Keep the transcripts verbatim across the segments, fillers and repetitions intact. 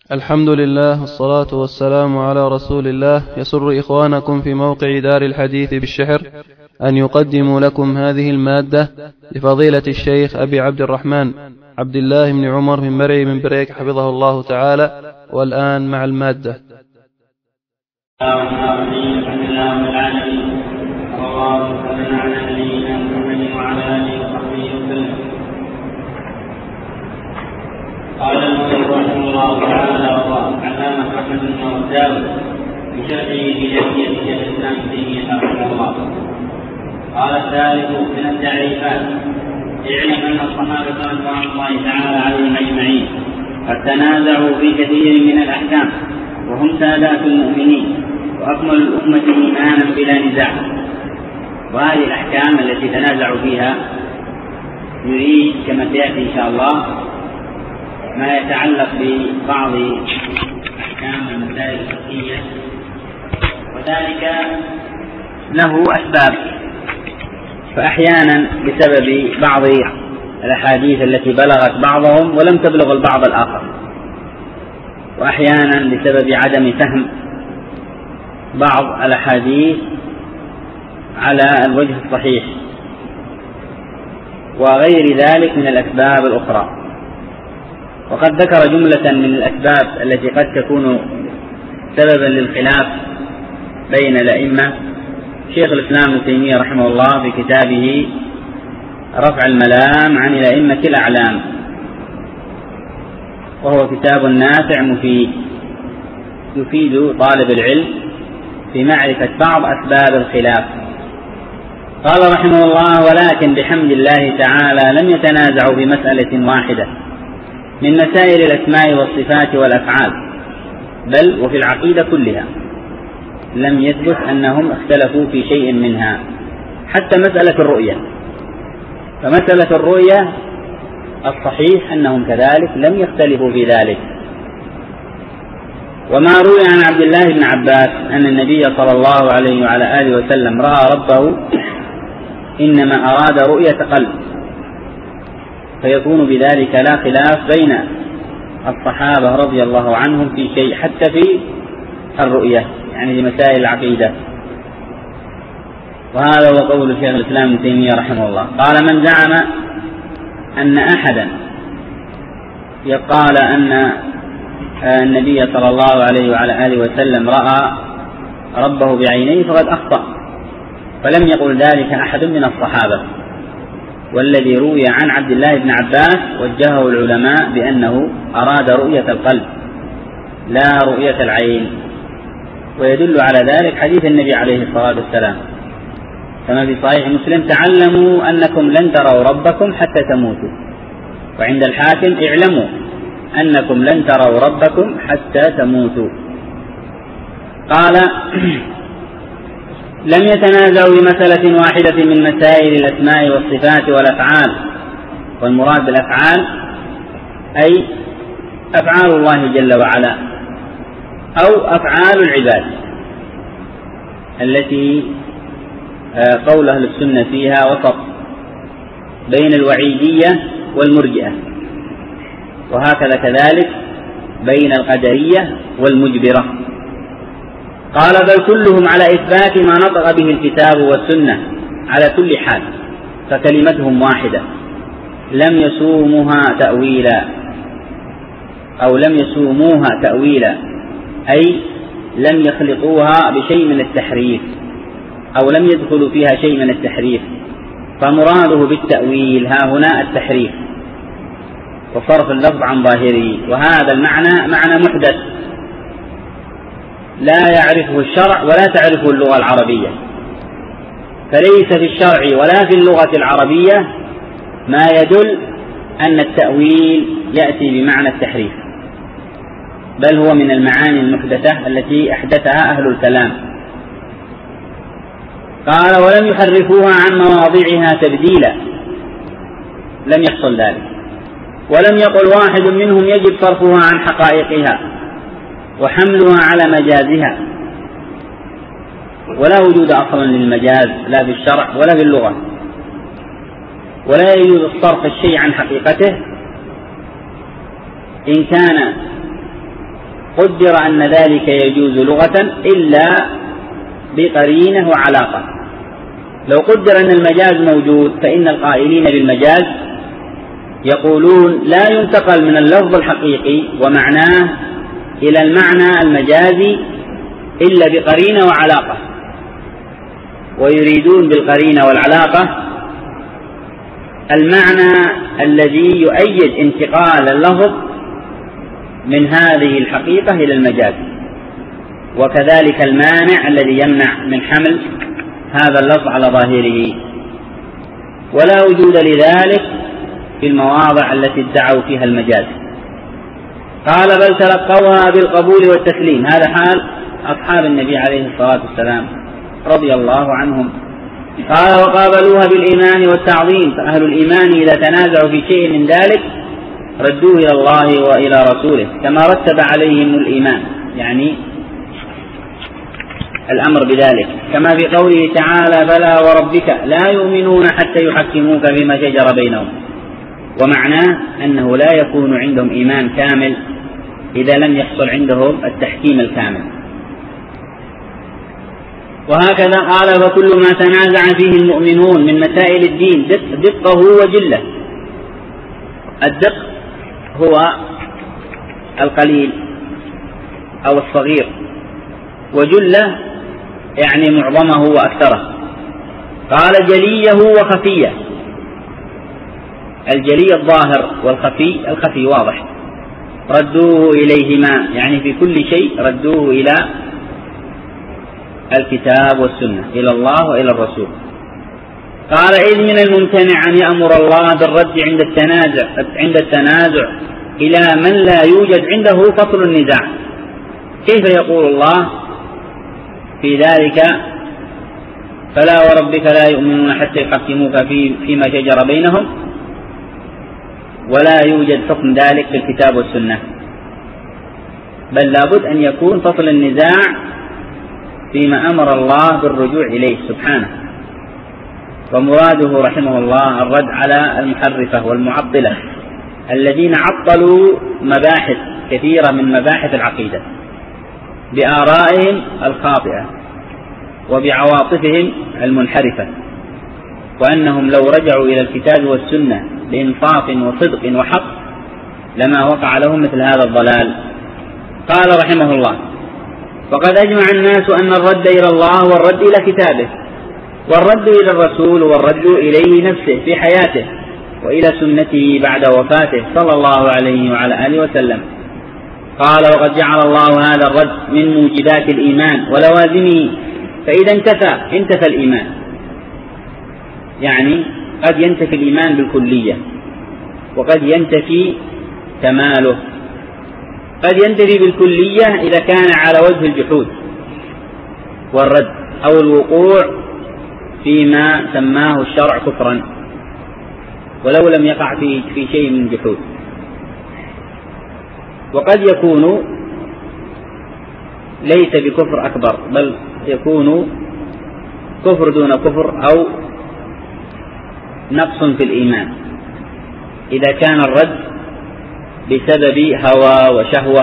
الحمد لله والصلاة والسلام على رسول الله. يسر إخوانكم في موقع دار الحديث بالشحر أن يقدموا لكم هذه المادة لفضيلة الشيخ أبي عبد الرحمن عبد الله بن عمر من مرعي من بريك حفظه الله تعالى. والآن مع المادة. قال المؤلف رحمه الله تعالى وعلامة محمد بن مرزاوي بشرحه بجمعية شيخ الإسلام ابن تيمية رحمه الله. قال الثالث من التعريفات: اعلم أن الصحابة رضوان الله تعالى عليهم أجمعين قد تنازعوا في كثير من الأحكام، وهم سادات المؤمنين وأكمل الأمة إيمانا بلا نزاع. وهذه الأحكام التي تنازعوا فيها يريد كما سيأتي إن شاء الله ما يتعلق ببعض أحكام المسائل الفقهية، وذلك له أسباب. فأحيانا بسبب بعض الأحاديث التي بلغت بعضهم ولم تبلغ البعض الآخر، وأحيانا بسبب عدم فهم بعض الأحاديث على الوجه الصحيح، وغير ذلك من الأسباب الأخرى. وقد ذكر جملة من الأسباب التي قد تكون سببا للخلاف بين الأئمة شيخ الإسلام ابن تيمية رحمه الله في كتابه رفع الملام عن الأئمة الأعلام، وهو كتاب نافع مفيد يفيد طالب العلم في معرفة بعض أسباب الخلاف. قال رحمه الله: ولكن بحمد الله تعالى لم يتنازعوا بمسألة واحدة من مسائل الأسماء والصفات والأفعال، بل وفي العقيدة كلها لم يثبت أنهم اختلفوا في شيء منها، حتى مسألة الرؤية. فمسألة الرؤية الصحيح أنهم كذلك لم يختلفوا في ذلك. وما روي عن عبد الله بن عباس أن النبي صلى الله عليه وعلى آله وسلم رأى ربه إنما أراد رؤية قلب، فيكون بذلك لا خلاف بين الصحابة رضي الله عنهم في شيء، حتى في الرؤية يعني لمسائل العقيدة. وهذا هو قول شيخ الإسلام ابن تيمية رحمه الله. قال: من زعم أن أحدا يقال أن النبي صلى الله عليه وعلى آله وسلم رأى ربه بعينيه فقد أخطأ، فلم يقل ذلك أحد من الصحابة. والذي روي عن عبد الله بن عباس وجهه العلماء بأنه أراد رؤية القلب لا رؤية العين، ويدل على ذلك حديث النبي عليه الصلاة والسلام كما في صحيح مسلم: تعلموا أنكم لن تروا ربكم حتى تموتوا. وعند الحاكم: اعلموا أنكم لن تروا ربكم حتى تموتوا. قال: لم يتنازعوا بمسألة واحدة من مسائل الأسماء والصفات والأفعال. والمراد بالأفعال أي أفعال الله جل وعلا أو أفعال العباد التي قول أهل السنة فيها وسط بين الوعيدية والمرجئة، وهكذا كذلك بين القدرية والمجبرة. قال: بل كلهم على إثبات ما نطق به الكتاب والسنة على كل حال، فكلمتهم واحدة لم يسوموها تأويلا أو لم يسوموها تأويلا أي لم يخلطوها بشيء من التحريف أو لم يدخلوا فيها شيء من التحريف. فمراده بالتأويل ها هنا التحريف وصرف اللفظ عن ظاهره، وهذا المعنى معنى محدث لا يعرفه الشرع ولا تعرفه اللغة العربية. فليس في الشرع ولا في اللغة العربية ما يدل أن التأويل يأتي بمعنى التحريف، بل هو من المعاني المحدثة التي أحدثها أهل الكلام. قال: ولم يحرفوها عن مواضعها تبديلا، لم يحصل ذلك. ولم يقل واحد منهم يجب صرفها عن حقائقها وحملها على مجازها، ولا وجود أصلا للمجاز لا في الشرع ولا في اللغة، ولا يجوز الصرف الشيء عن حقيقته إن كان قدر أن ذلك يجوز لغة إلا بقرينة وعلاقة. لو قدر أن المجاز موجود فإن القائلين بالمجاز يقولون لا ينتقل من اللفظ الحقيقي ومعناه إلى المعنى المجازي إلا بقرينة وعلاقة، ويريدون بالقرينة والعلاقة المعنى الذي يؤيد انتقال اللفظ من هذه الحقيقة إلى المجاز، وكذلك المانع الذي يمنع من حمل هذا اللفظ على ظاهره، ولا وجود لذلك في المواضع التي ادعوا فيها المجاز. قال بل تلقوها بالقبول والتسليم. هذا حال أصحاب النبي عليه الصلاة والسلام رضي الله عنهم. قال وقابلوها بالإيمان والتعظيم، فأهل الإيمان إذا تنازعوا في شيء من ذلك ردوه إلى الله وإلى رسوله كما رتب عليهم الإيمان، يعني الأمر بذلك، كما في قوله تعالى فلا وربك لا يؤمنون حتى يحكموك فيما شجر بينهم. ومعناه أنه لا يكون عندهم إيمان كامل إذا لم يحصل عندهم التحكيم الكامل. وهكذا قال فكل ما تنازع فيه المؤمنون من مسائل الدين دقه وجله. الدق هو القليل أو الصغير، وجله يعني معظمه وأكثره. قال جليه وخفيه. الجلي الظاهر والخفي الخفي واضح. ردوه إليهما يعني في كل شيء ردوه إلى الكتاب والسنة، إلى الله وإلى الرسول. قال إذ من الممتنع أن يأمر الله بالرد عند التنازع عند التنازع إلى من لا يوجد عنده فصل النزاع. كيف يقول الله في ذلك فلا وربك لا يؤمنون حتى يحكموك في فيما شجر بينهم ولا يوجد حكم ذلك في الكتاب والسنة؟ بل لابد أن يكون فصل النزاع فيما أمر الله بالرجوع إليه سبحانه. ومراده رحمه الله الرد على المحرفة والمعطلة الذين عطلوا مباحث كثيرة من مباحث العقيدة بآرائهم الخاطئة وبعواطفهم المنحرفة، وأنهم لو رجعوا إلى الكتاب والسنة بإنصاف وصدق وحق لما وقع لهم مثل هذا الضلال. قال رحمه الله وقد أجمع الناس أن الرد إلى الله والرد إلى كتابه والرد إلى الرسول والرد إليه نفسه في حياته وإلى سنته بعد وفاته صلى الله عليه وعلى آله وسلم. قال وقد جعل الله هذا الرد من موجبات الإيمان ولوازمه، فإذا انتفى انتفى الإيمان، يعني قد ينتفي الإيمان بالكلية وقد ينتفي كماله. قد ينتفي بالكلية إذا كان على وجه الجحود والرد أو الوقوع فيما سماه الشرع كفرا ولو لم يقع في في شيء من جحود. وقد يكون ليس بكفر أكبر بل يكون كفر دون كفر أو نقص في الإيمان إذا كان الرد بسبب هوى وشهوة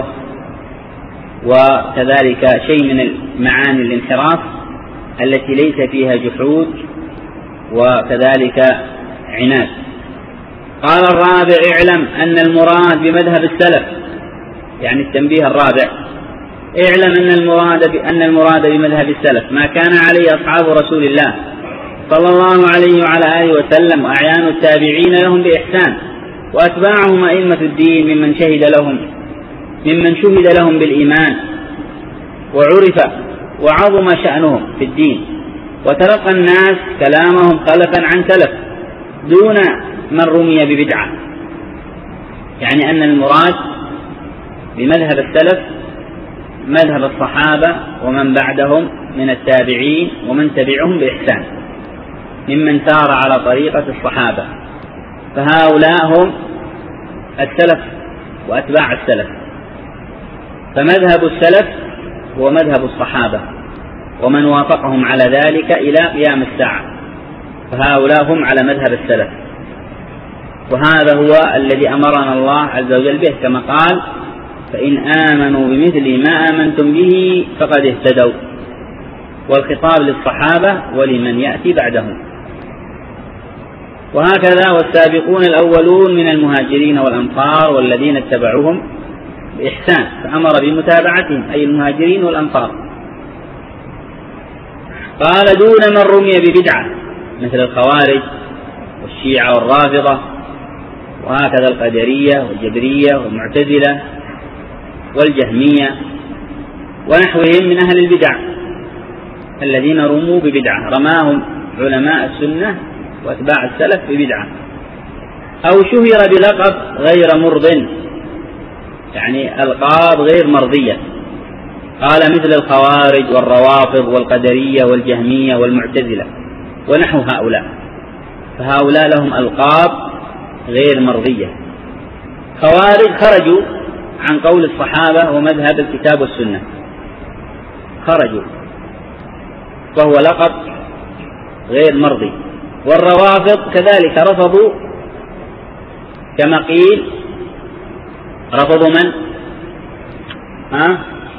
وكذلك شيء من معاني الانحراف التي ليس فيها جحود وكذلك عناد. قال الرابع اعلم أن المراد بمذهب السلف، يعني التنبيه الرابع، اعلم أن المراد بأن المراد بمذهب السلف ما كان عليه أصحاب رسول الله صلى الله عليه وعلى آله وسلم وأعيان التابعين لهم بإحسان وأتباعهم أئمة الدين ممن شهد لهم ممن شهد لهم بالإيمان وعرف وعظم شأنهم في الدين، وتلقى الناس كلامهم خلفا عن سلف دون من رمي ببدعة. يعني أن المراد بمذهب السلف مذهب الصحابة ومن بعدهم من التابعين ومن تبعهم بإحسان ممن سار على طريقة الصحابة، فهؤلاء هم السلف وأتباع السلف. فمذهب السلف هو مذهب الصحابة ومن وافقهم على ذلك إلى قيام الساعة، فهؤلاء هم على مذهب السلف. وهذا هو الذي أمرنا الله عز وجل به كما قال فإن آمنوا بمثل ما آمنتم به فقد اهتدوا، والخطاب للصحابة ولمن يأتي بعدهم. وهكذا والسابقون الأولون من المهاجرين والأنصار والذين اتبعوهم بإحسان، فأمر بمتابعتهم أي المهاجرين والأنصار. قال دون من رمي ببدعة مثل الخوارج والشيعة والرافضة، وهكذا القدرية والجبرية والمعتزلة والجهمية ونحوهم من أهل البدع الذين رموا ببدعة، رماهم علماء السنة واتباع السلف ببدعة، أو شهر بلقب غير مرض، يعني ألقاب غير مرضية. قال مثل الخوارج والروافض والقدرية والجهمية والمعتزلة ونحو هؤلاء، فهؤلاء لهم ألقاب غير مرضية. خوارج خرجوا عن قول الصحابة ومذهب الكتاب والسنة، خرجوا، وهو لقب غير مرضي. والروافض كذلك رفضوا، كما قيل رفضوا من؟ ها؟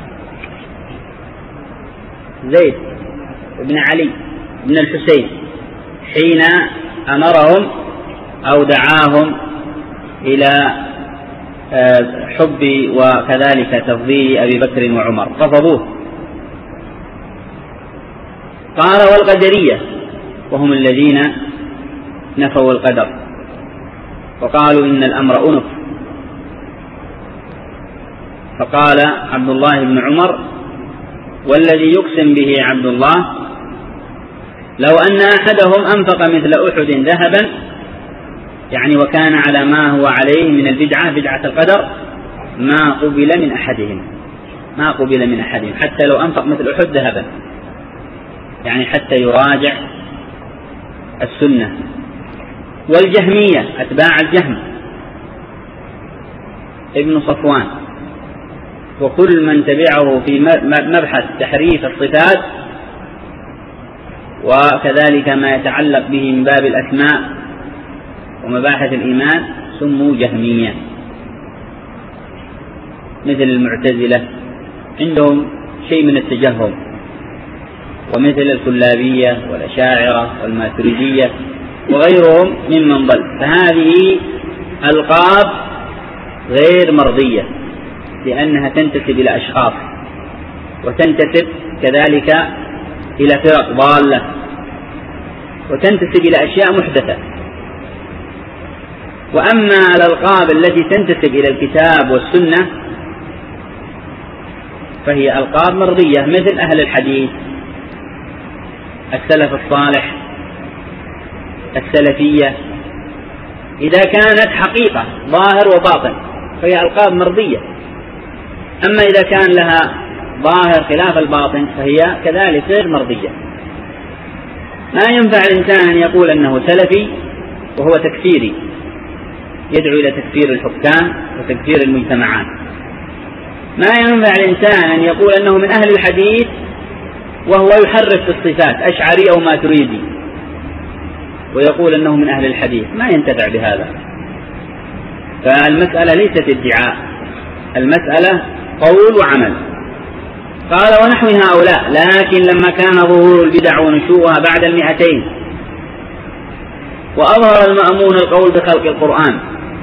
زيد بن علي بن الحسين حين أمرهم أو دعاهم إلى حب وكذلك تفضيل أبي بكر وعمر، رفضوه. قال والقدرية وهم الذين نفوا القدر وقالوا إن الأمر أنف. فقال عبد الله بن عمر والذي يقسم به عبد الله لو أن أحدهم أنفق مثل أحد ذهبا، يعني وكان على ما هو عليه من البدعة بدعة القدر، ما قبل من أحدهم، ما قبل من أحدهم حتى لو أنفق مثل أحد ذهبا، يعني حتى يراجع السنة. والجهمية أتباع الجهم ابن صفوان وكل من تبعه في مبحث تحريف الصفات وكذلك ما يتعلق به من باب الأسماء ومباحث الإيمان سموا جهمية. مثل المعتزلة عندهم شيء من التجهم، ومثل الكلابية والأشاعرة والماتريدية وغيرهم ممن ضل، فهذه ألقاب غير مرضية لأنها تنتسب إلى أشخاص وتنتسب كذلك إلى فرق ضالة وتنتسب إلى أشياء محدثة. وأما الألقاب التي تنتسب إلى الكتاب والسنة فهي ألقاب مرضية، مثل أهل الحديث، السلف الصالح، السلفية، إذا كانت حقيقة ظاهر وباطن فهي ألقاب مرضية. أما إذا كان لها ظاهر خلاف الباطن فهي كذلك غير مرضية. ما ينفع الإنسان أن يقول أنه سلفي وهو تكفيري، يدعو إلى تكفير الحكام وتكفير المجتمعات. ما ينفع الإنسان أن يقول أنه من أهل الحديث وهو يحرف في الصفات أشعري أو ماتريدي ويقول أنه من أهل الحديث، ما ينتفع بهذا. فالمسألة ليست ادعاء، المسألة قول وعمل. قال ونحو هؤلاء، لكن لما كان ظهور البدع ونشوءها بعد المئتين وأظهر المأمون القول بخلق القرآن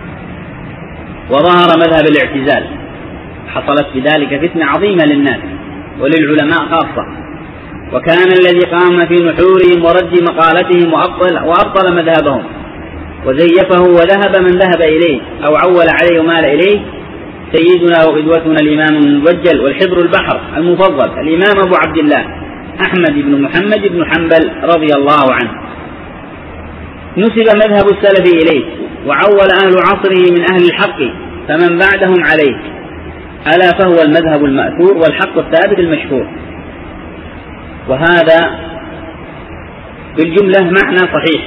وظهر مذهب الاعتزال، حصلت بذلك فتنة عظيمة للناس وللعلماء خاصة، وكان الذي قام في نحورهم ورد مقالتهم وأبطل, وأبطل مذهبهم وزيفه وذهب من ذهب إليه أو عول عليه ومال إليه سيدنا وقدوتنا الإمام المبجل والحبر البحر المفضل الإمام أبو عبد الله أحمد بن محمد بن حنبل رضي الله عنه. نسب مذهب السلف إليه وعول أهل عصره من أهل الحق فمن بعدهم عليه، ألا فهو المذهب المأثور والحق الثابت المشهور. وهذا بالجملة معنى صحيح،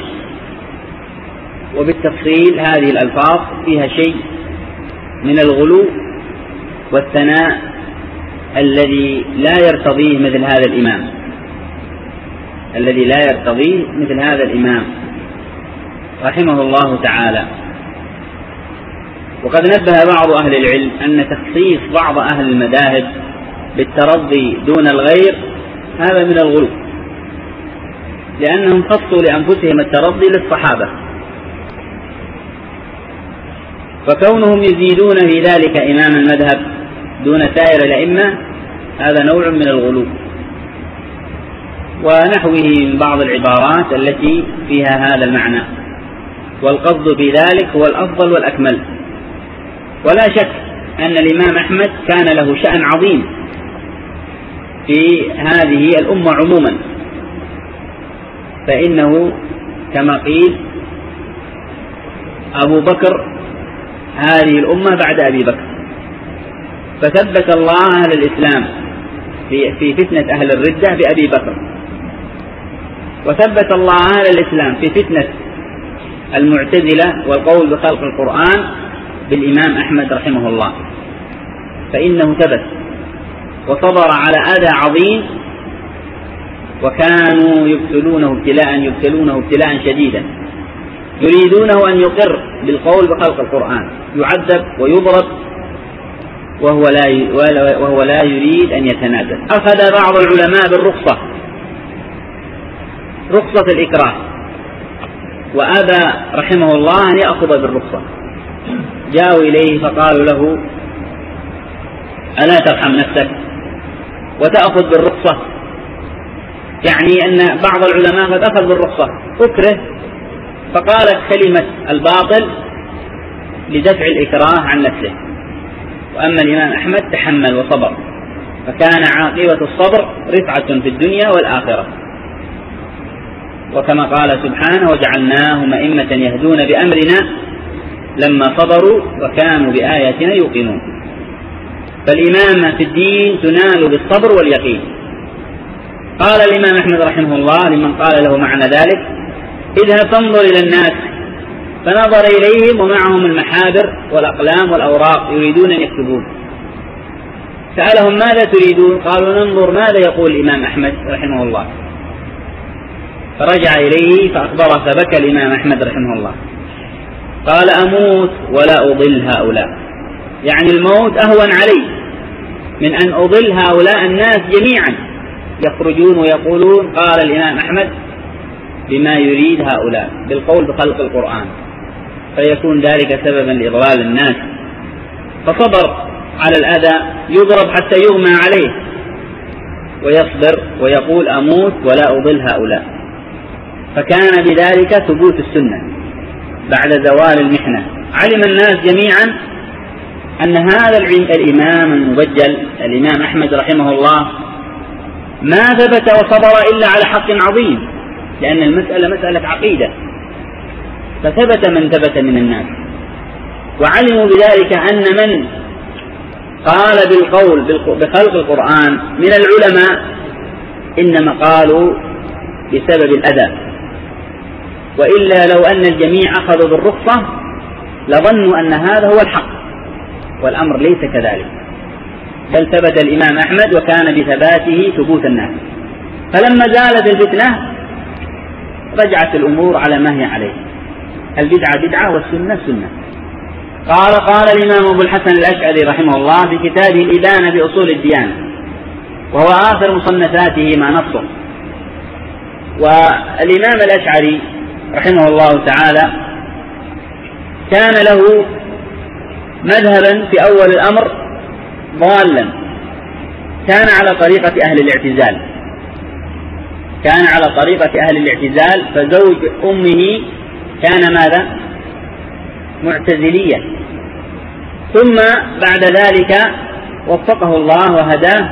وبالتفصيل هذه الألفاظ فيها شيء من الغلو والثناء الذي لا يرتضيه مثل هذا الإمام الذي لا يرتضيه مثل هذا الإمام رحمه الله تعالى. وقد نبه بعض أهل العلم أن تخصيص بعض أهل المذاهب بالترضي دون الغير هذا من الغلو، لأنهم خصوا لأنفسهم الترضي للصحابة، فكونهم يزيدون في ذلك إمام المذهب دون سائر الأئمة هذا نوع من الغلو، ونحوه من بعض العبارات التي فيها هذا المعنى، والقصد في ذلك هو الأفضل والأكمل. ولا شك أن الإمام أحمد كان له شأن عظيم في هذه الأمة عموما، فإنه كما قيل أبو بكر هذه الأمة بعد أبي بكر، فثبت الله أهل الإسلام في فتنة أهل الردة بأبي بكر، وثبت الله أهل الإسلام في فتنة المعتزلة والقول بخلق القرآن بالإمام أحمد رحمه الله، فإنه ثبت وصبر على أذى عظيم، وكانوا يبتلونه ابتلاء يبتلونه ابتلاء شديدا، يريدونه أن يقر بالقول بخلق القرآن، يعذب ويضرب وهو لا وهو لا يريد أن يتنازل. أخذ بعض العلماء بالرخصة، رخصة الإكراه، وأبى رحمه الله أن يأخذ بالرخصة. جاءوا إليه فقالوا له ألا ترحم نفسك وتأخذ بالرخصة؟ يعني أن بعض العلماء قد أخذ بالرخصة أكره، فقالت كلمة الباطل لدفع الإكراه عن نفسه. وأما الإمام أحمد تحمل وصبر، فكان عاقبة الصبر رفعة في الدنيا والآخرة، وكما قال سبحانه وجعلناهم أئمة يهدون بأمرنا لما صبروا وكانوا بآياتنا يوقنون. فالإمامة في الدين تنال بالصبر واليقين. قال الإمام أحمد رحمه الله لمن قال له معنى ذلك: اذهب فانظر إلى الناس. فنظر إليهم ومعهم المحابر والأقلام والأوراق يريدون أن يكتبون، سألهم ماذا تريدون؟ قالوا ننظر ماذا يقول الإمام أحمد رحمه الله. فرجع إليه فأخبره، فبكى الإمام أحمد رحمه الله قال: أموت ولا أضل هؤلاء، يعني الموت أهون علي من أن أضل هؤلاء الناس جميعا يخرجون ويقولون قال الإمام أحمد بما يريد هؤلاء بالقول بخلق القرآن، فيكون ذلك سببا لإضلال الناس. فصبر على الأذى، يضرب حتى يغمى عليه، ويصبر ويقول أموت ولا أضل هؤلاء. فكان بذلك ثبوت السنة بعد زوال المحنة. علم الناس جميعا أن هذا الإمام المبجل الإمام أحمد رحمه الله ما ثبت وصبر إلا على حق عظيم، لأن المسألة مسألة عقيدة، فثبت من ثبت من الناس. وعلموا بذلك أن من قال بالقول بخلق القرآن من العلماء إنما قالوا بسبب الأذى، وإلا لو أن الجميع أخذوا بالرخصة لظنوا أن هذا هو الحق، والأمر ليس كذلك، بل ثبت الإمام أحمد وكان بثباته ثبوت الناس. فلما زالت الفتنة رجعت الأمور على ما هي عليه، البدعة بدعة والسنة سنة. قال قال الإمام أبو الحسن الأشعري رحمه الله في كتابه الإبانة بأصول الديانة، وهو آخر مصنفاته ما نصه. والإمام الأشعري رحمه الله تعالى كان له مذهبا في أول الأمر ضالا، كان على طريقة أهل الاعتزال، كان على طريقة أهل الاعتزال فزوج أمه كان ماذا؟ معتزليا. ثم بعد ذلك وفقه الله وهداه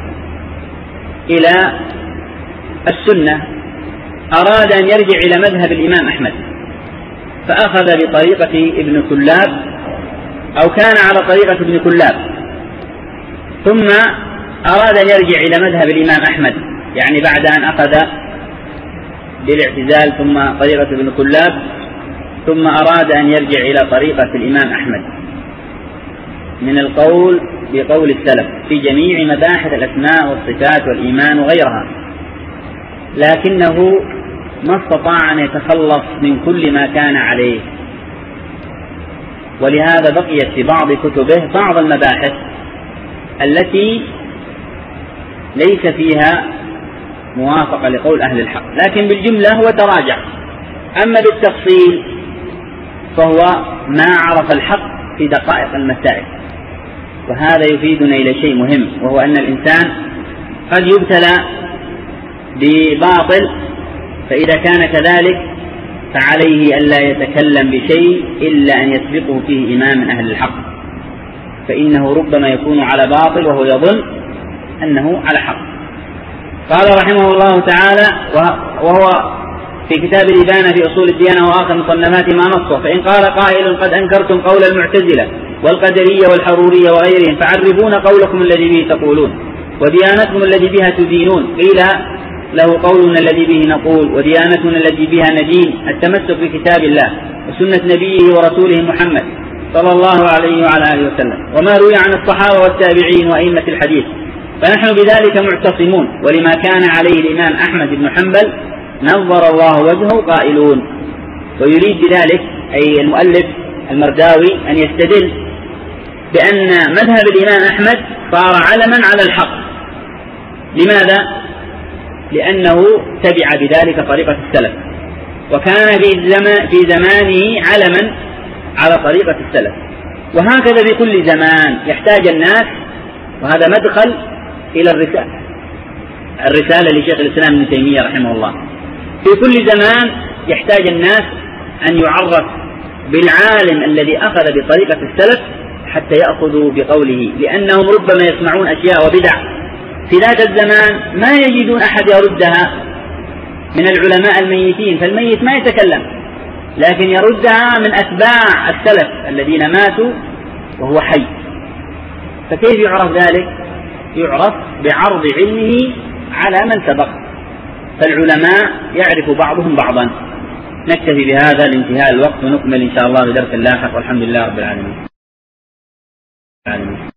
إلى السنة، أراد أن يرجع إلى مذهب الإمام أحمد، فأخذ بطريقة ابن كلاب، أو كان على طريقة ابن كلاب، ثم أراد أن يرجع إلى مذهب الإمام أحمد، يعني بعد أن أخذ بالاعتزال ثم طريقة ابن كلاب، ثم أراد أن يرجع إلى طريقة الإمام أحمد من القول بقول السلف في جميع مباحث الأسماء والصفات والإيمان وغيرها، لكنه ما استطاع أن يتخلص من كل ما كان عليه، ولهذا بقيت في بعض كتبه بعض المباحث التي ليس فيها موافقة لقول أهل الحق، لكن بالجملة هو تراجع. أما بالتفصيل فهو ما عرف الحق في دقائق المسائل، وهذا يفيدنا إلى شيء مهم، وهو أن الإنسان قد يبتلى بباطل، فإذا كان كذلك فعليه ألا يتكلم بشيء إلا أن يسبقه فيه إمام من أهل الحق، فإنه ربما يكون على باطل وهو يظن أنه على حق. قال رحمه الله تعالى وهو في كتاب الإبانة في أصول الديانة وآخر مصنفات ما نصه: فإن قال قائل قد أنكرتم قول المعتزلة والقدرية والحرورية وغيرهم فعرفون قولكم الذي به تقولون وديانتكم الذي بها تدينون. قيل له قولنا الذي به نقول وديانتنا التي بها ندين التمسك بكتاب الله وسنة نبيه ورسوله محمد صلى الله عليه وعلى آله وسلم وما روي عن الصحابة والتابعين وأئمة الحديث، فنحن بذلك معتصمون، ولما كان عليه الإمام أحمد بن حنبل نظر الله وجهه قائلون. ويريد بذلك أي المؤلف المرداوي أن يستدل بأن مذهب الإمام أحمد صار علما على الحق. لماذا؟ لأنه تبع بذلك طريقة السلف، وكان في زمانه علما على طريقة السلف، وهكذا بكل زمان يحتاج الناس، وهذا مدخل إلى الرسالة الرسالة لشيخ الإسلام ابن تيمية رحمه الله. في كل زمان يحتاج الناس أن يعرف بالعالم الذي أخذ بطريقة السلف حتى يأخذوا بقوله، لأنهم ربما يسمعون أشياء وبدع في ذاك الزمان ما يجدون أحد يردها من العلماء الميتين، فالميت ما يتكلم، لكن يردها من أتباع السلف الذين ماتوا وهو حي. فكيف يعرف ذلك؟ يعرف بعرض علمه على من سبق، فالعلماء يعرف بعضهم بعضا. نكتفي بهذا لانتهاء الوقت، ونكمل إن شاء الله بدرس لاحق، والحمد لله رب العالمين.